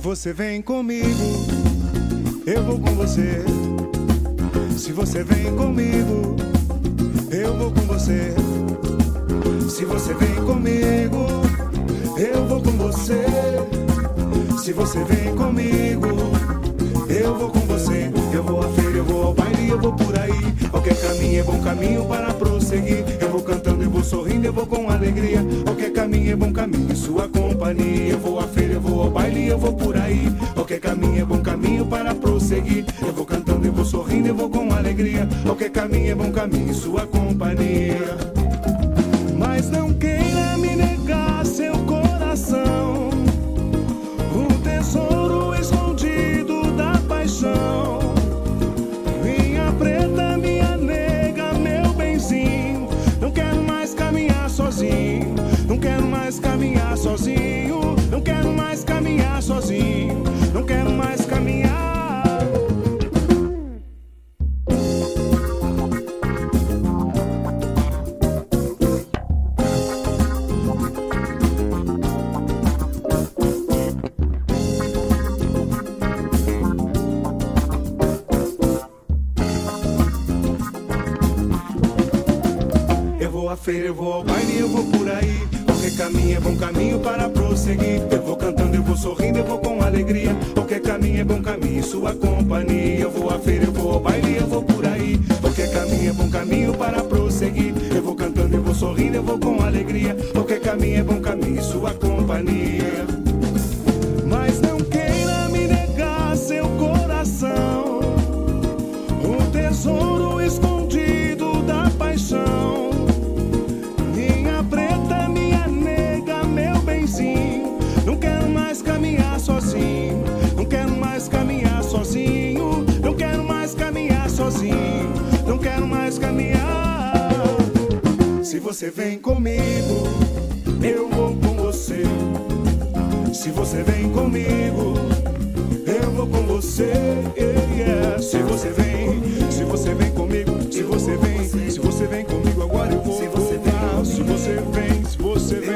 você vem comigo, eu vou com você. Se você vem comigo, eu vou com você. Se você vem comigo, eu vou com você. Se você vem comigo, eu vou com você. Eu vou à feira, eu vou ao baile, eu vou por aí. Qualquer caminho é bom caminho para prosseguir. Eu vou cantando, eu vou sorrindo, eu vou com alegria. Qualquer caminho é bom caminho em sua companhia. Eu vou à feira, eu vou ao baile, eu vou por aí. Qualquer caminho é bom caminho para prosseguir. Eu vou cantando, eu vou sorrindo, eu vou com alegria. Qualquer caminho é bom caminho em sua companhia. Mas não queira me negar seu coração, o tesouro escondido da paixão. Minha preta, minha nega, meu benzinho. Não quero mais caminhar sozinho. Não quero mais caminhar sozinho. Não quero mais caminhar sozinho. Não quero mais caminhar. Eu vou ao baile, eu vou por aí. Qualquer caminho é bom caminho para prosseguir. Eu vou cantando, eu vou sorrindo, eu vou com alegria. Qualquer caminho é bom caminho em sua companhia. Eu vou à feira, eu vou ao baile, eu vou por aí. Qualquer caminho é bom caminho para prosseguir. Eu vou cantando, eu vou sorrindo, eu vou com alegria. Qualquer caminho é bom caminho em sua companhia. Mas não queira me negar seu coração, o tesouro escondido da paixão. Não quero mais caminhar sozinho. Não quero mais caminhar sozinho. Não quero mais caminhar sozinho. Não quero mais caminhar. Se você vem comigo, eu vou com você. Se você vem comigo, eu vou com você. Yeah. Se você vem comigo, se você vem comigo, agora eu vou. Se você vem, se você vem.